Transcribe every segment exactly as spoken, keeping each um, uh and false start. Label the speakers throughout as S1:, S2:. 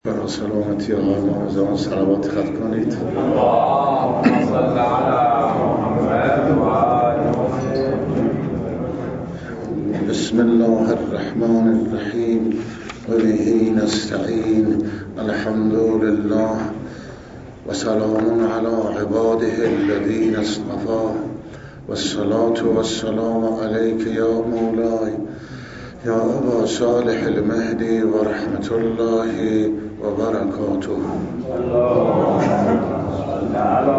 S1: برای سلامتی آقای امام زمان صلوات خط کنید.
S2: اللهم صل علی محمد و آل محمد.
S1: بسم الله الرحمن الرحیم و به نستعین. الحمد لله و سلام علی عباده الذین اصطفى و الصلاة و السلام علیک یا مولای یا ابا صالح المهدی و رحمت الله و برکاته.
S2: اللهم صل علی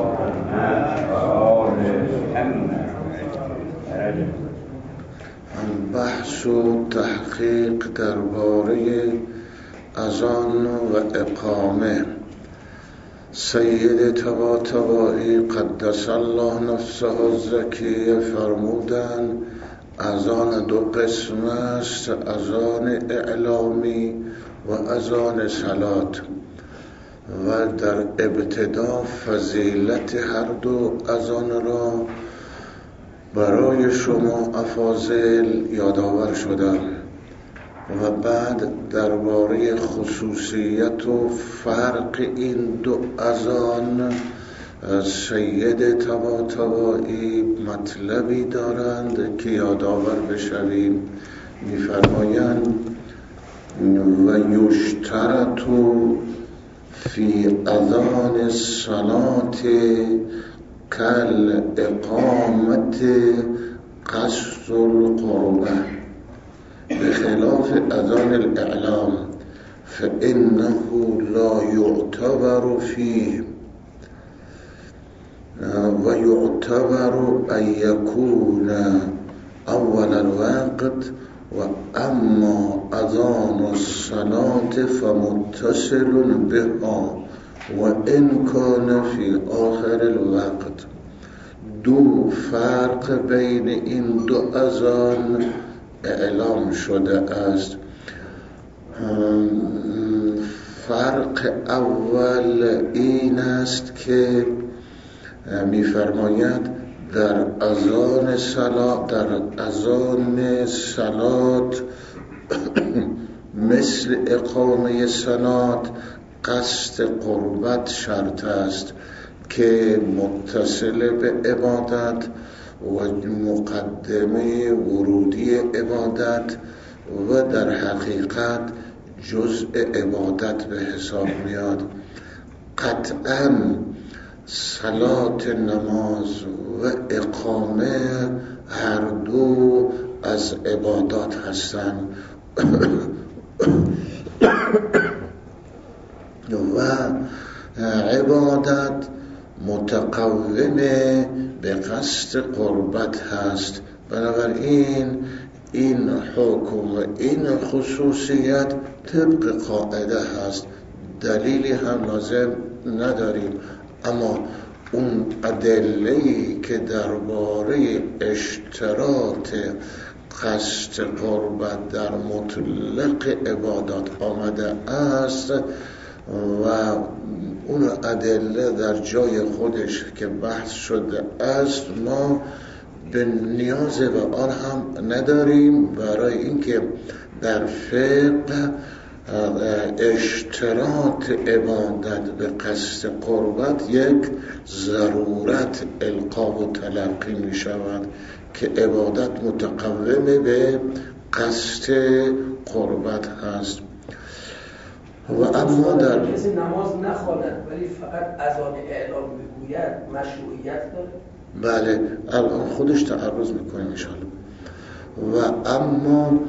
S2: محمد.
S1: بحث و تحقیق درباره اذان و اقامه. سید طباطبایی قدس الله نفسه الزکیه فرمودند اذان دو قسم است: اذان اعلامی و اذان صلات، و در ابتدا فضیلت هر دو اذان را برای شما افاضل یادآور شدم و بعد درباره خصوصیت و فرق این دو اذان سید طباطبایی مطلبی دارند که یادآور بشویم. می‌فرمایند و یشترط فی اذان الصلاة کل اقامت قصد القربه بخلاف اذان الاعلام فانه لا یعتبر فیه و یعتبر ان یکون اول الوقت و اما اذان الصلاة فمتصل بها و ان کان فی آخر الوقت. دو فرق بین این دو اذان اعلام شده است. فرق اول این است که می‌فرماید در اذان صلات در اذان صلات مثل اقامه صلات قصد قربت شرط است که متصل به عبادت و مقدمه ورودی عبادت و در حقیقت جزء عبادت به حساب میاد. قطعاً صلات نماز و اقامه هر دو از عبادات هستند و عبادت متقومه به قصد قربت هست. بنابراین این حکم و این خصوصیت طبق قاعده هست، دلیلی هم لازم نداریم. اما اون ادله‌ای که درباره اشتراط قصد قربت در مطلق عبادات آمده است و اون ادله در جای خودش که بحث شده است، ما به نیاز به آن هم نداریم، برای اینکه در فقه اشتراط عبادت به قصد قربت یک ضرورت القا و تلقی می شود که عبادت متقومه به قصد قربت هست. و اما در
S3: کسی نماز نخواند ولی فقط اذان اعلام بگوید مشروعیت داره؟
S1: بله، الان خودش تعرض میکنیم انشاءالله. و اما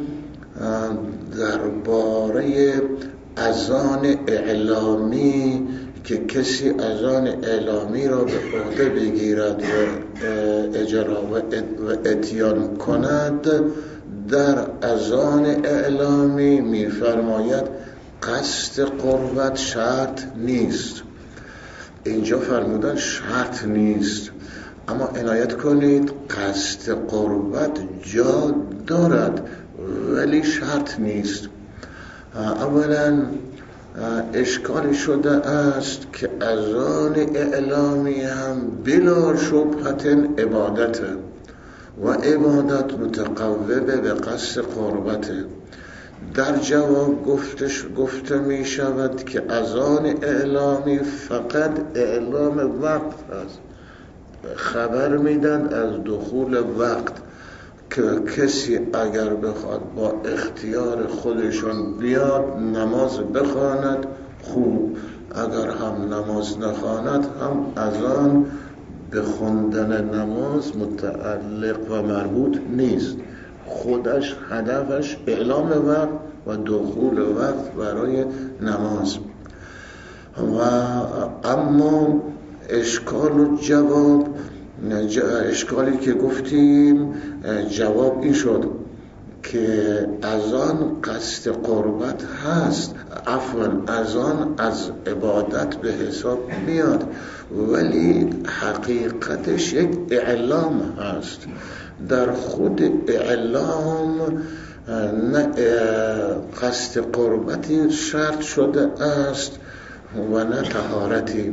S1: درباره اذان اعلامی که کسی اذان اعلامی را به عهده بگیرد و اجرا و اتیان کند، در اذان اعلامی می‌فرماید قصد قربت شرط نیست. اینجا فرمودن شرط نیست، اما عنایت کنید قصد قربت جا دارد ولی شرط نیست. اولا اشکالی شده است که اذان اعلامی هم بلا شبهت عبادته و عبادت متقومه به قصد قربته. در جواب گفتش گفته می شود که اذان اعلامی فقط اعلام وقت است، خبر میدن از دخول وقت که کسی اگر بخواد با اختیار خودشون بیاد نماز بخواند خوب، اگر هم نماز نخواند هم اذان به خواندن نماز متعلق و مربوط نیست، خودش هدفش اعلام وقت و دخول وقت برای نماز. و اما اشکال و جواب، اشکالی که گفتیم جواب این شد که اذان قصد قربت هست، عفوا اذان از عبادت به حساب میاد، ولی حقیقتش یک اعلام هست. در خود اعلام نه قصد قربتی شرط شده است و نه طهارتی،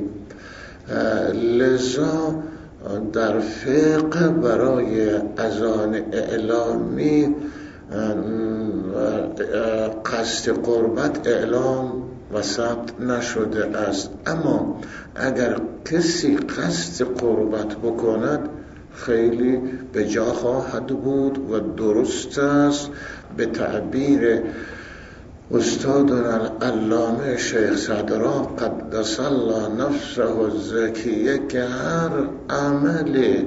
S1: لذا در فقه برای اذان اعلامی قصد قربت اعلام و ثبت نشده است. اما اگر کسی قصد قربت بکند خیلی به جا خواهد بود و درست است به تعبیر استادنا العلامه شیخ صدرا قدس الله نفسه الزکیه که هر عمل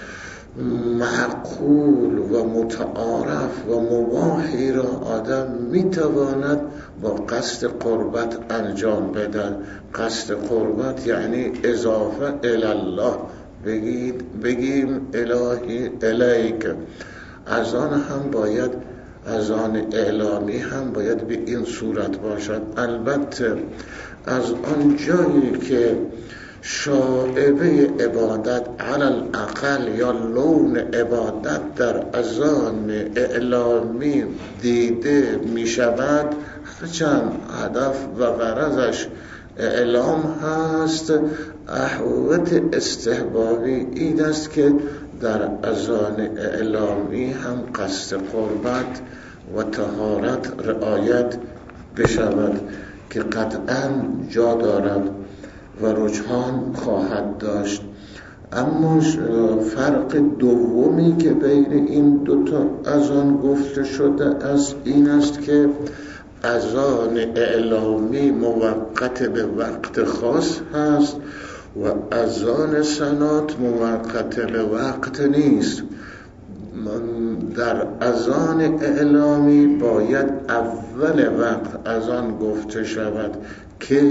S1: معقول و متعارف و مباحی را آدم میتواند با قصد قربت انجام بدن. قصد قربت یعنی اضافه الله، بگید بگیم الهی الیک. اذان هم باید اذان اعلامی هم باید به این صورت باشد. البته از آن جایی که شائبه عبادت علل اقل یا لون عبادت در اذان اعلامی دیده می شود، هرچند هدف و غرضش اعلام هست، احوت استحبابی این است که در اذان اعلامی هم قصد قربت و طهارت رعایت بشود که قطعا جا دارد و رجحان خواهد داشت. اما فرق دومی که بین این دوتا اذان گفته شده است این است که اذان اعلامی موقت به وقت خاص هست و اذان صلات موقت به وقت نیست. در اذان اعلامی باید اول وقت اذان گفته شود که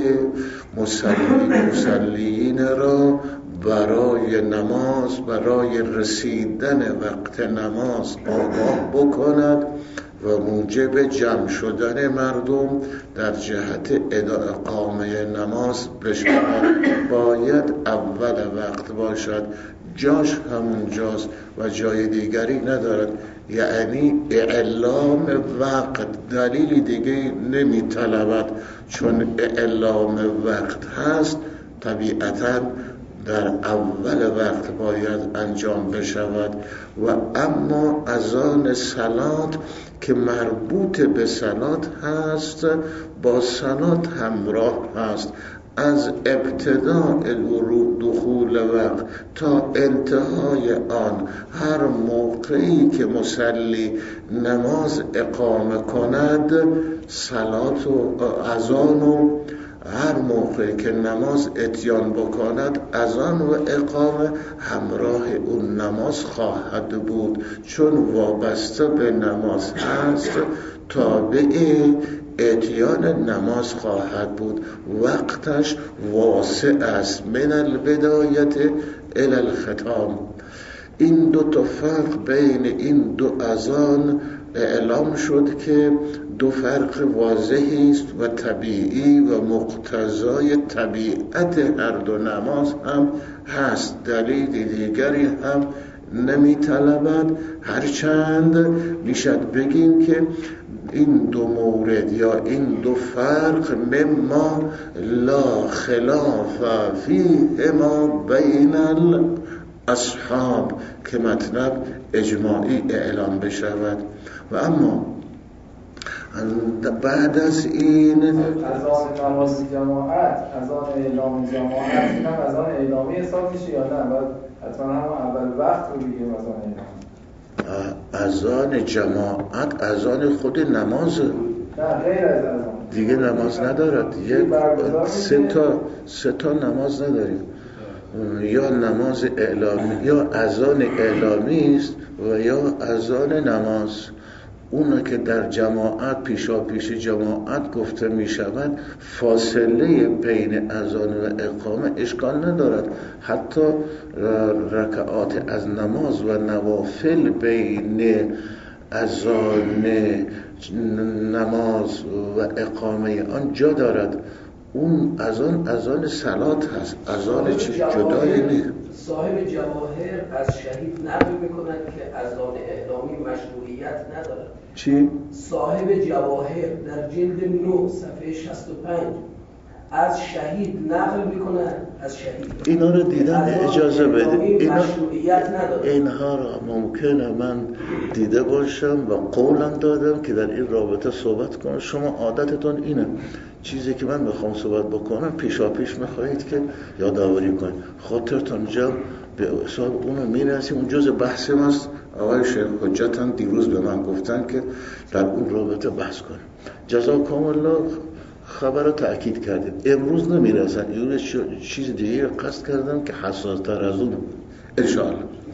S1: مسلی مسلیین را برای نماز، برای رسیدن وقت نماز آگاه بکند و موجب جمع شدن مردم در جهت اقامه نماز بشود. باید اول وقت باشد، جاش همون جاست و جای دیگری ندارد، یعنی اعلام وقت دلیل دیگه نمی طلبد. چون اعلام وقت هست طبیعتاً در اول وقت باید انجام بشود. و اما اذان صلات که مربوط به صلات هست با صلات همراه هست، از ابتداء دخول وقت تا انتهای آن هر موقعی که مصلی نماز اقامه کند صلات و اذان و هر موقعی که نماز اتیان بکند اذان و اقامه همراه اون نماز خواهد بود، چون وابسته به نماز هست تابع اتیان نماز خواهد بود. وقتش واسع است من البدایت الی الختام. این دو تا فرق بین این دو اذان اعلام شد که دو فرق واضحی است و طبیعی و مقتضای طبیعت هر دو نماز هم هست، دلیل دیگری هم نمی طلبد. هرچند میشد بگیم که این دو مورد یا این دو فرق مما لا خلاف فیه ما بین الاصحاب که مطلب اجماعی اعلام بشود. و اما بعد از این
S4: اذان نماز جماعت، اذان اعلام جماعت، این هم اذان اعلامی حساب میشه یا نه؟ باید حتما هم اول وقت رو بگیم اذان اعلامی.
S1: اذان جماعت اذان خود نمازه،
S4: نه غیر از اذان
S1: دیگه نماز ندارد. یک سه تا سه تا نماز نداریم، یا نماز اعلامی یا اذان اعلامی است و یا اذان نماز. اون که در جماعت پیشا پیش جماعت گفته می شود، فاصله بین اذان و اقامه اشکال ندارد. حتی رکعات از نماز و نوافل بین اذان نماز و اقامه آن جا دارد. اون اذان اذان صلات هست، اذان چیز جدایی نیست.
S3: صاحب جواهر از شهید نقل میکنند که اذان اعلامی مشروعیت ندارد.
S1: چی؟
S3: صاحب جواهر در جلد نه صفحه شصت و پنج از شهید نقل میکنند، از شهید
S1: اینا رو دیدن اجازه بده. اینا
S3: مشروعیت ندارد.
S1: اینها را ممکنه من دیده باشم و قولم دادم که در این رابطه صحبت کنم. شما عادتتون اینه، چیزی که من میخوام صحبت بکنم پیشا پیش میخواهید که یادآوری کنید. خاطرتون جمع به حساب اونو میرسیم. اون جز بحث ماست. آقای شیخ حجت هم دیروز به من گفتن که در اون رابطه بحث کنیم. جزاکم الله، خبر رو تأکید کردید. امروز نمیرسن، امروز چیز دیگه قصد کردم که حساس تر از اون انشاءالله.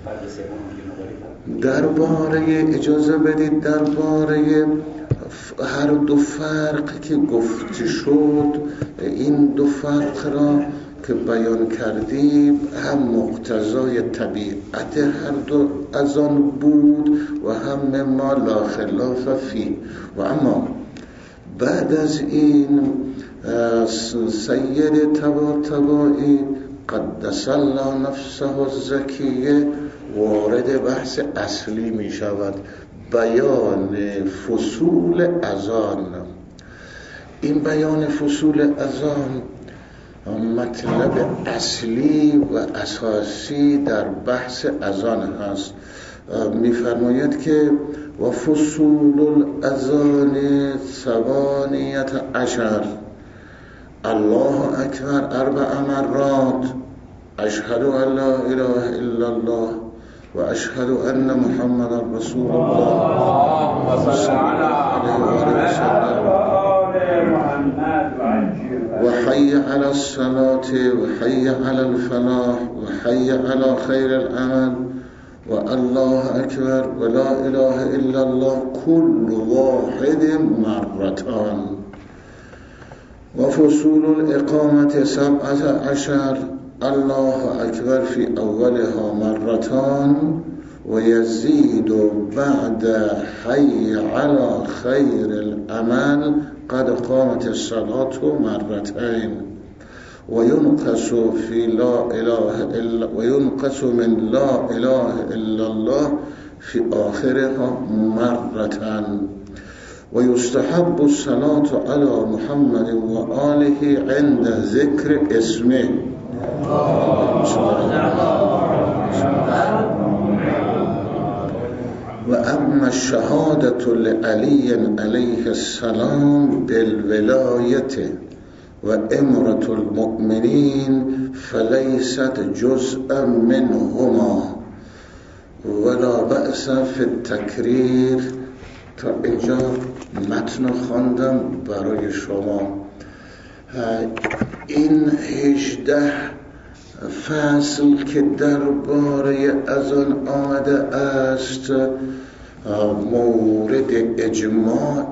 S1: درباره اجازه بدید درباره هر دو فرق که گفته شد، این دو فرق را که بیان کردیم هم مقتضای طبیعت هر دو از آن بود و هم ما لا خلاف فی. و اما بعد از این سید طباطبایی قدس الله نفسه الزکیه وارد بحث اصلی می شود، بیان فصول اذان. این بیان فصول اذان مطلب اصلی و اساسی در بحث اذان هست. می‌فرماید که و فصول الاذان ثمانیت عشر، الله اکبر اربع مرات، اشهد ان لا اله الا الله و اشهد ان محمد رسول الله
S2: اللهم صل على محمد
S1: و حی علی الصلاة و حی علی الفلاح و حی علی خیر العمل و الله اکبر و لا اله الا الله كل واحد مرتان. و فصول الاقامت سبعت عشر، الله اکبر فی اولها مرتان و یزید بعد حی علی خیر العمل قد قامت الصلاة مرتين و ينقص في لا اله الا و ينقص من لا اله الا الله في آخرها مرة و يستحب الصلاة على محمد و آله عند ذكر اسمه. و اما الشهادة لعلي عليه السلام بالولاية و امرة المؤمنين فليست جزءا منهما ولا بأس في التكرير. تا اینجا متن خواندم برای شما. این هجده فصل که درباره اذان آمده است مورد اجماع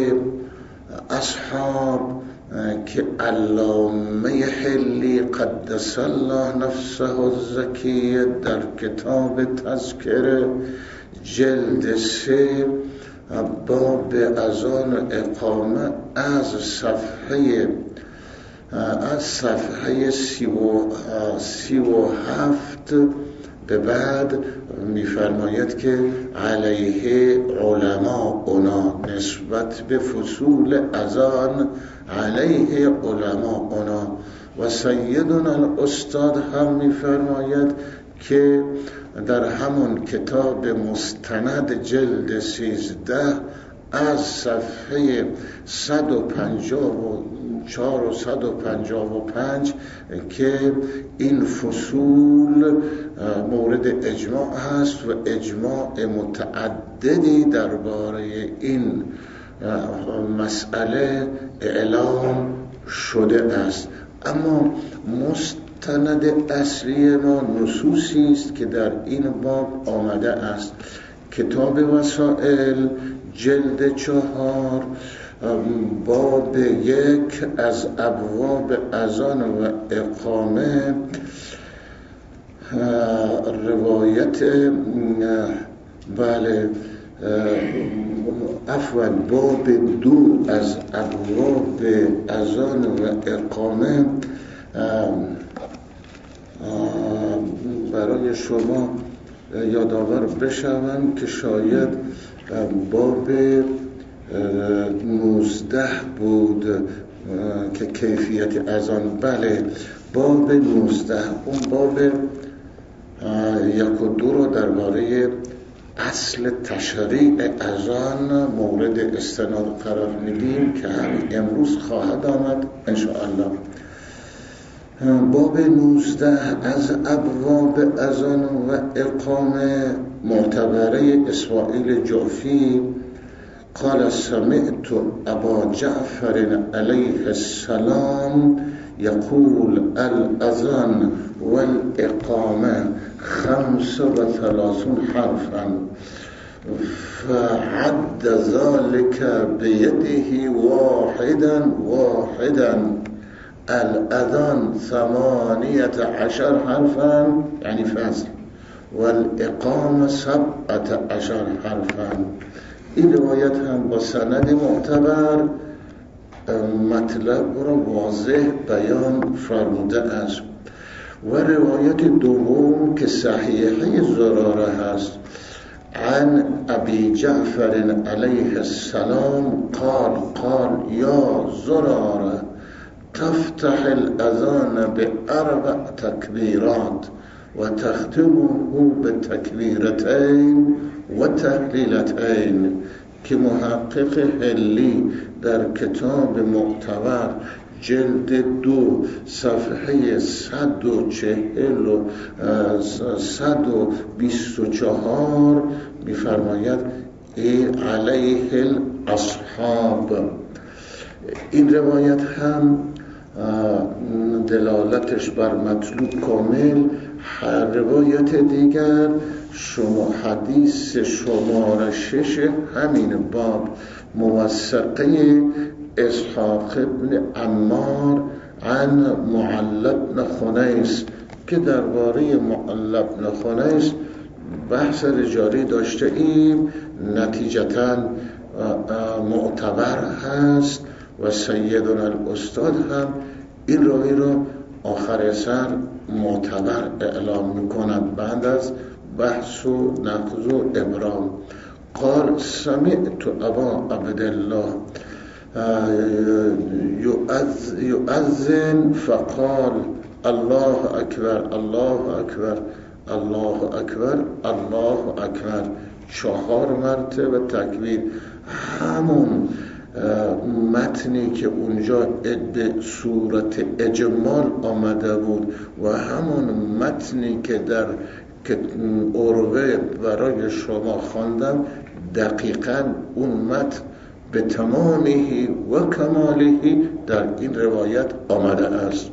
S1: اصحاب که علامه حلی قدس الله نفسه الزکیه در کتاب تذکره جلد سه باب اذان و اقامه از صفحه از صفحه سی و, سی و هفت به بعد می‌فرماید که علیه علما اونا نسبت به فصول اذان علیه علما اونا. و سیدنا الاستاد هم می‌فرماید که در همون کتاب مستند جلد سیزده از صفحه صد و پنجاه و چهار و صد و پنجاه و پنج که این فصول مورد اجماع هست و اجماع متعددی درباره این مسئله اعلام شده است. اما مستند اصلی ما نصوصی است که در این باب آمده است. کتاب وسائل جلد چهار باب یک از ابواب اذان و اقامه روایت بله عفوا باب دو از ابواب اذان و اقامه برای شما یادآور بشوم که شاید باب نوزده بود که کیفیت اذان، بله باب نوزده، اون باب یک و دو رو درباره اصل تشریع اذان مورد استناد قرار میدیم که همین امروز خواهد آمد انشاءالله. باب نوزده از ابواب اذان و اقامه معتبره اسماعیل جعفی قال سمعت ابا جعفر علیه السلام يقول الأذان والإقامة خمس وثلاثون حرفا فعد ذلك بيده واحدا واحدا الأذان ثمانية عشر حرفا يعني فصل والإقامة سبعة عشر حرفا. این روایت هم با سند معتبر مطلب را واضح بیان فرموده است. و روایت دوم که صحیحه زراره هست عن ابی جعفر علیه السلام قال قال یا زراره تفتح الاذان باربع تکبیرات و تختمه بتکبیرتین و تهلیلتین، که محقق هلی در کتاب معتبر جلد دو صفحه صد و چهل و صد و بیست و چهار می‌فرماید ای علیه الاصحاب. این روایت هم دلالتش بر مطلوب کامل. روایت دیگر شما حدیث شماره شش همین باب موثقه اسحاق ابن عمار عن معل بن خنیس که درباره معل بن خنیس بحث رجالی داشته ایم، نتیجتاً معتبر هست و سیدنا الاستاد هم این راوی را آخر سر معتبر اعلام میکنند بعد از بحث و نقض و ابرام. قال سمعت ابا عبدالله يؤذن فقال الله اکبر الله اکبر الله اکبر الله اکبر، چهار مرتبه تکبیر. همون متنی که اونجا به صورت اجمال آمده بود و همون متنی که در عروه برای شما خواندم دقیقاً اون متن به تمامه و کماله در این روایت آمده است.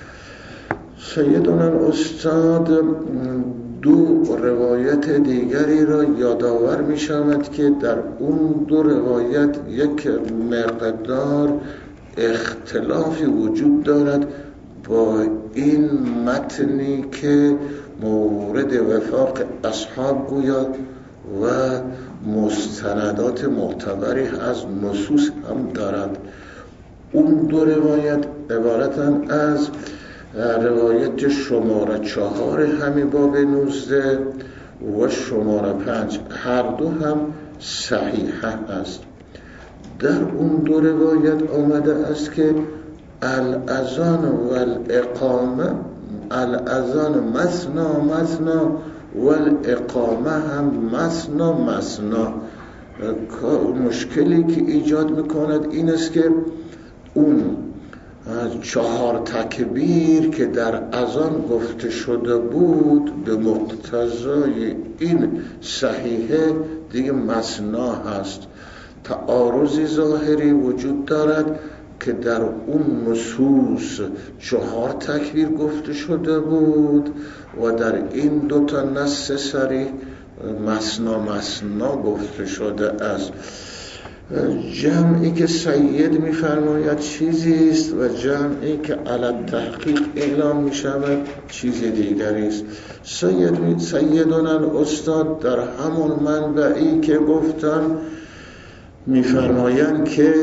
S1: سیدنا الاستاد دو روایت دیگری را یادآور می شود که در اون دو روایت یک مقدار اختلافی وجود دارد با این متنی که مورد وفاق اصحاب گوید و مستندات معتبری از نصوص هم دارد. اون دو روایت عبارتن از روایت شماره چهار همین باب نوزده و شماره پنج، هر دو هم صحیح است. در اون دو روایت آمده است که الاذان و الاقامه، الاذان مثنا مثنا و الاقامه هم مثنا مثنا، مشکلی که ایجاد میکند این است که اون چهار تکبیر که در اذان گفته شده بود به مقتضای این صحیحه دیگه مثنا هست. تعارضی ظاهری وجود دارد که در اون نصوص چهار تکبیر گفته شده بود و در این دوتا نص صریح مثنا مثنا گفته شده است. جمعی که سید می‌فرماید چیزی است و جمعی که علی التحقیق اعلام می‌شود چیز دیگری است. سید سیدنا الاستاد در همون منبعی که گفتم می‌فرمایند که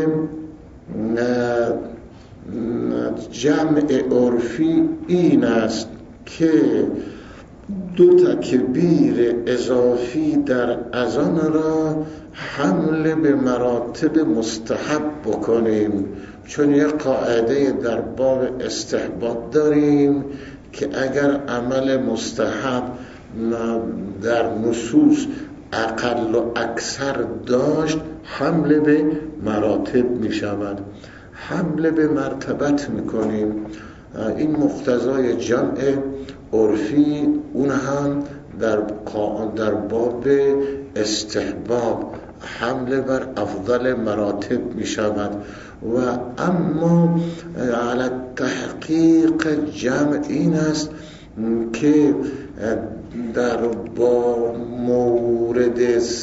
S1: جمع عرفی این است که دو تکبیر اضافی در اذان را حمل به مراتب مستحب بکنیم، چون یک قاعده در باب استحباب داریم که اگر عمل مستحب در نصوص اقل و اکثر داشت حمل به مراتب می شود، حمل به مرتبت می کنیم. این مقتضای جمع عرفی اون هم در در باب استحباب حمل بر افضل مراتب می شود. و اما علی تحقیق جمع این است که در با مورد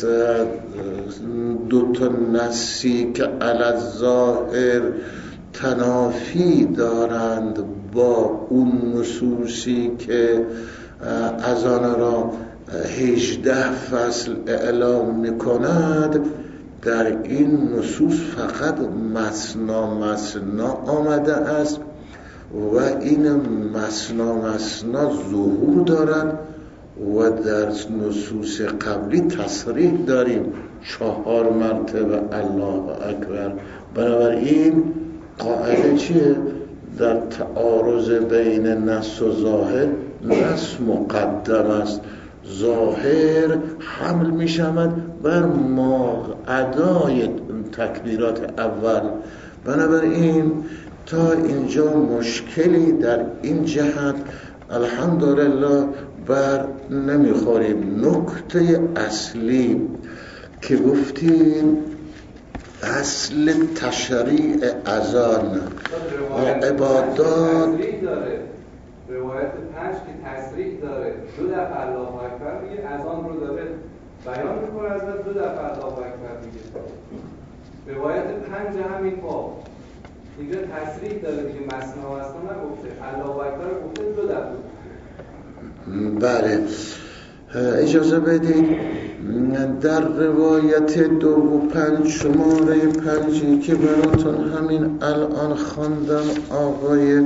S1: دو تا نصی که علی الظاهر تنافی دارند با اون نصوصی که اذان را هجده فصل اعلام می‌کند، در این نصوص فقط مثنا مثنا آمده است و این مثنا مثنا ظهور دارد و در نصوص قبلی تصریح داریم چهار مرتبه الله اکبر. بنابراین قاعده چیه؟ در تعارض بین نص و ظاهر نص مقدم است، ظاهر حمل می شود بر ما ادای تکبیرات اول. بنابراین تا اینجا مشکلی در این جهت الحمدلله بر نمیخوریم. نکته اصلی که گفتیم اصل تشریع اذان و عبادات،
S2: روایت پنج که تصریح داره دو دفعه الله اکبر میگه، اذان رو داره بیان میکنه از دو دفعه الله اکبر میگه. روایت پنج همین باب اینجا تصریح داره دیگه، مثنا مثنا نگفته، الله اکبر گفته دو دفعه.
S1: بله اجازه بدید در روایت دو و پنج شماره پنجی که براتون همین الان خواندم آقای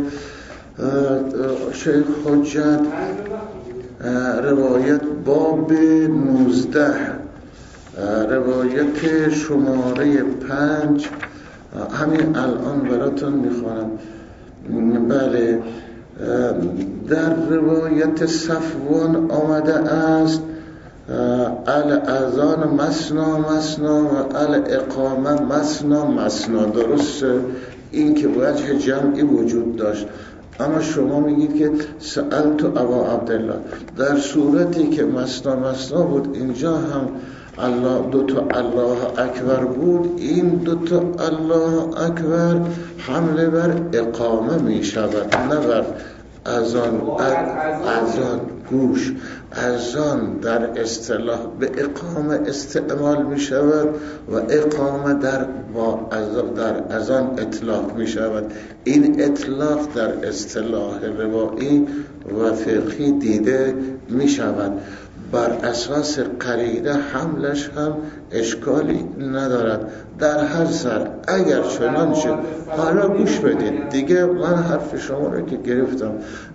S1: شیخ حجت، روایت باب نوزده روایت شماره پنج همین الان براتون میخوانم. بله در روایت صفوان آمده است الاذان مثنا مثنا و الاقامه مثنا مثنا. درست این که وجه جمعی وجود داشت، اما شما میگید که سألت ابا عبدالله، در صورتی که مثنا مثنا بود اینجا هم الله دو تا الله اکبر بود، این دو تا الله اکبر حمله بر اقامه می شود نه بر اذان. اذان گوش اذان در اصطلاح به اقامه استعمال می شود و اقامه در با در اذان اطلاق می شود. این اطلاق در اصطلاح روایی و فقهی دیده می شود. بر اساس قرینه حملش هم اشکالی ندارد. در هر سر اگر چنانچه، حالا گوش بدید دیگه، من حرف شما رو که گرفتم،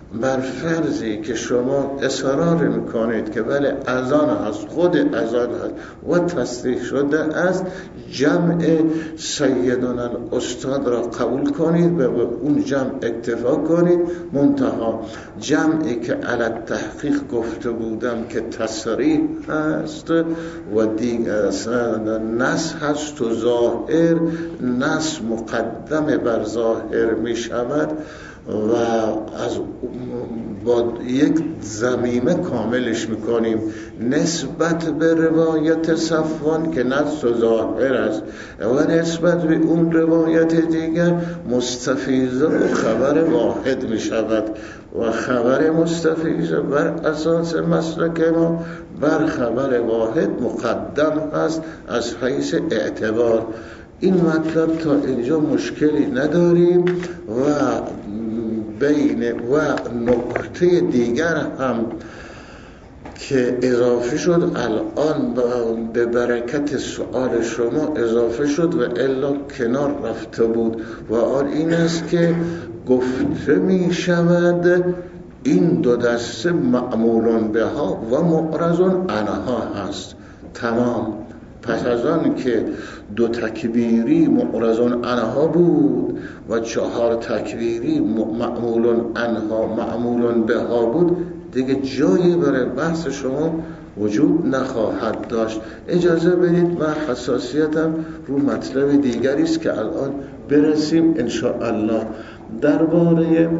S1: بر فرضی که شما اصرار میکنید که بله اذان هست، خود اذان هست و تصدیق شده است، جمع سیدنا الاستاد را قبول کنید، به اون جمع اکتفا کنید. منتها جمعی که علی تحقیق گفته بودم که تصریح هست و دیگر نص هست و ظاهر، نص مقدم بر ظاهر می شود و از با یک ضمیمه کاملش میکنیم نسبت به روایت صفوان که نص و ظاهر است و نسبت به اون روایت دیگر مستفیضه و خبر واحد میشود و خبر مستفیضه بر اساس مسلک ما بر خبر واحد مقدم هست از حیث اعتبار. این مطلب تا اینجا مشکلی نداریم و بین و نکته دیگر هم که اضافه شد الان به برکت سؤال شما اضافه شد و الا کنار رفته بود و آن این است که گفته می شود این دو دسته معمولون به ها و معرضون عنها هست. تمام. پس از آن که دو تکبیری معرضون عنها بود و چهار تکبیری معمولون عنها معمولون به ها بود، دیگه جایی برای بحث شما وجود نخواهد داشت. اجازه بدید من حساسیتم رو مطلب دیگری است که الان برسیم ان شاء الله. درباره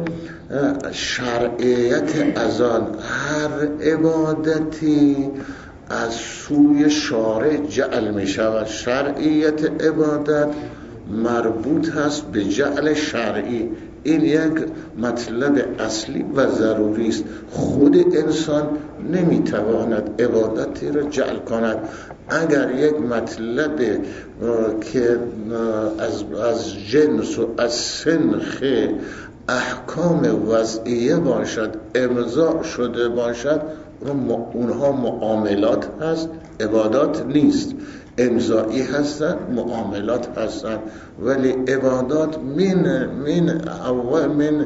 S1: شرعیت اذان، هر عبادتی از سوی شارع جعل می شود. شرعیت عبادت مربوط هست به جعل شرعی. این یک مطلب اصلی و ضروری است. خود انسان نمی تواند عبادتی را جعل کند. اگر یک مطلب که از, از جنس و از سنخ احکام وضعیه باشد امضا شده باشد، اونها معاملات هست، عبادات نیست. امضایی هستند، معاملات هستند، ولی عبادات من من اول من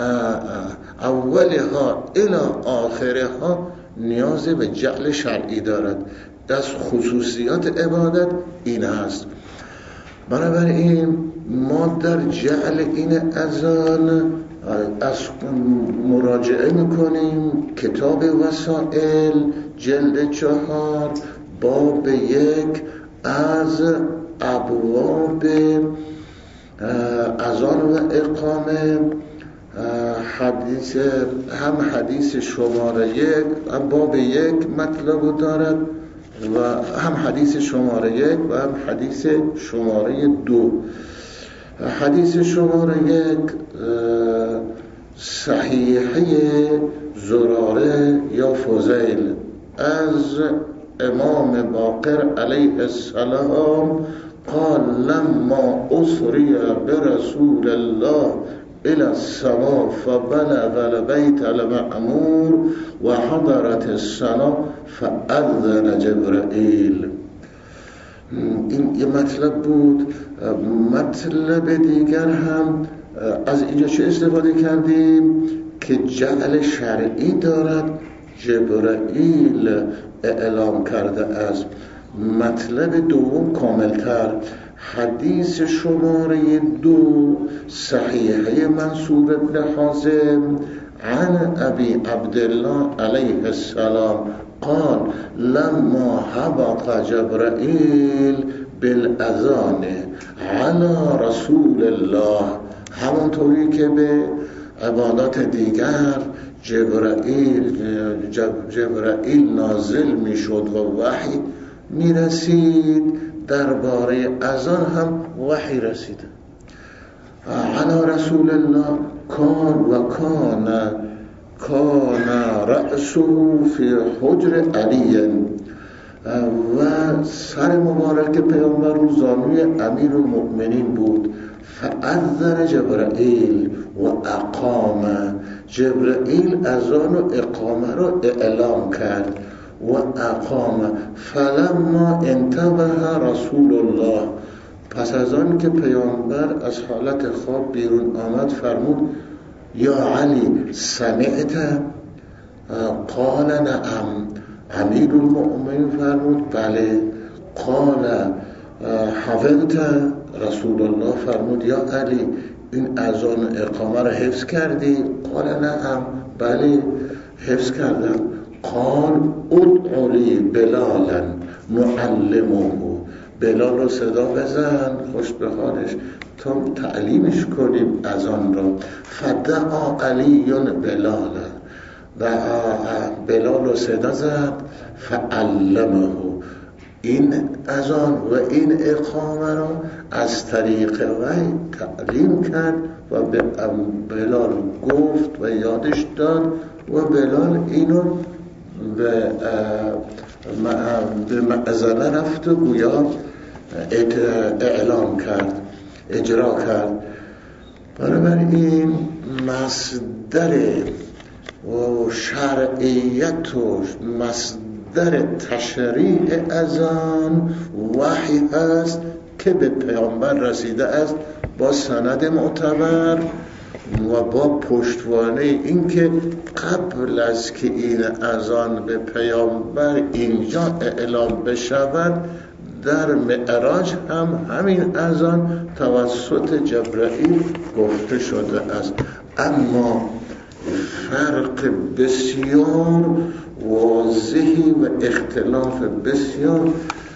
S1: اولها الی آخرها نیاز به جعل شرعی دارد. از خصوصیات عبادت این هست. بنابراین ما در جعل این اذان از مراجعه میکنیم کتاب وسائل جلد چهار باب یک از ابواب اذان و اقامه، حدیث هم حدیث شماره یک باب یک مطلب دارد و هم حدیث شماره یک و هم حدیث شماره دو. حدیث شماره یک صحیحه زراره یا فضیل از امام باقر علیه السلام قال لما اسری برسول الله الى السماء فبلغ البيت المعمور وحضرت الصلاة فأذن جبرائيل. این یه مطلب بود. مطلب دیگر هم از اینجا چه استفاده کردیم که جعل شرعی دارد، جبرائیل اعلام کرده است. مطلب دوم کاملتر، حدیث شماره دو صحیحه منصور ابن حازم عن ابی عبدالله علیه السلام قال لما هبط جبرائیل بالاذان علی رسول الله، همونطوری که به عبادات دیگر جبرائیل جبرائیل نازل می شد و وحی می رسید، درباره اذان هم وحی رسید. علی رسول الله کان و کان کان رأسه فی حجر علی و سر مبارک پیامبر رو زانوی امیر المؤمنین بود. فاذن جبرائیل و اقام، جبرائیل اذان و اقامه رو اعلام کرد و اقام. فلما انتبه رسول الله، پس از آن که پیامبر از حالت خواب بیرون آمد فرمود یا علی سمعت؟ قال نعم. امیر المؤمنین فرمود بله. قال حفظت؟ رسول الله فرمود یا علی این اذان و اقامه را حفظ کردی؟ قال نعم بله حفظ کردم. قال ادعو لی بلالا نعلمه، بلال رو صدا بزن خوش به حالش تا تعلیمش کنیم اذان را. فدعا علی بلالا، و بلال رو صدا زد. فعلمه، این اذان و این اقامه را از طریق وحی تعلیم کرد و به بلال گفت و یادش داد و بلال اینو به به معزله رفت و گویا اعلام کرد، اجرا کرد. بنابراین مصدر و شرعیت و مصدر تشریع اذان وحی هست که به پیامبر رسیده است با سند معتبر و با پشتوانه این که قبل از که این اذان به پیامبر اینجا اعلام بشود در معراج هم همین اذان توسط جبرائیل گفته شده است. اما فرق بسیار واضحی و اختلاف بسیار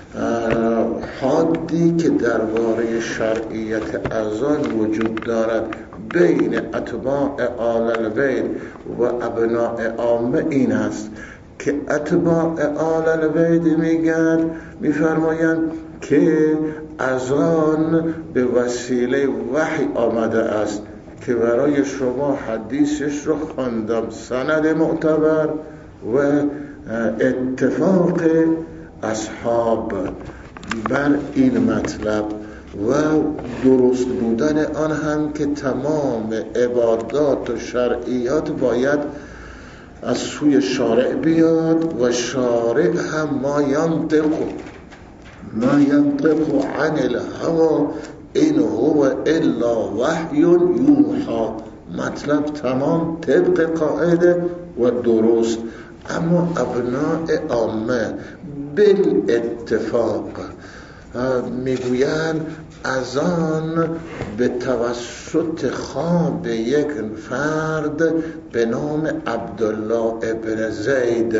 S1: حادی که درباره شرعیت اذان وجود دارد بین اتباع آل البیت و ابناء عامه این است که اتباع آل البیت میگن میفرمایند که اذان به وسیله وحی آمده است که برای شما حدیثش رو خواندم، سند معتبر و اتفاق اصحاب بر این مطلب و درست بودن آن هم که تمام عبادات و شرعیات باید از سوی شارع بیاد و شارع هم ما ینطق ما ینطق عن الهوا این هو الا وحی یوحی، مطلب تمام طبق قاعده و درست. اما ابناء عامه بالاتفاق میگویند اذان به توسط خواب یک فرد به نام عبدالله ابن زید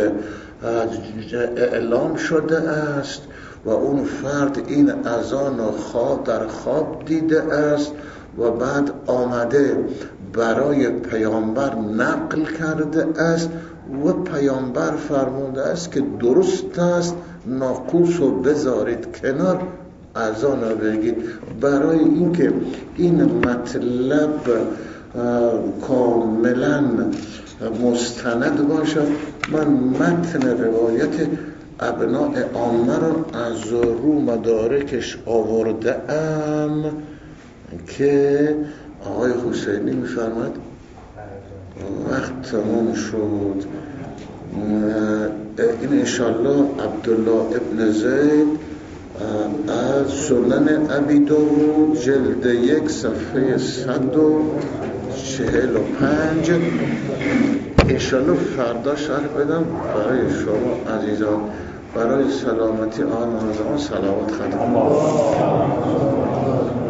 S1: اعلام شده است و اون فرد این اذان خواب در خواب دیده است و بعد آمده برای پیامبر نقل کرده است و پیامبر فرموده است که درست است، ناقوس رو بذارید کنار، اذان رو بگید. برای اینکه این مطلب کاملا مستند باشد من متن روایت ابناء عامه رو از رو مدارکش آورده ام که آقای حسینی میفرماید وقت تمام شد. این انشالله عبدالله ابن زید از سنن ابی داود جلد یک صفحه صد و چهل و پنج انشالله فردا شرح بدم برای شما عزیزان، برای سلامتی آن آن صلوات ختم.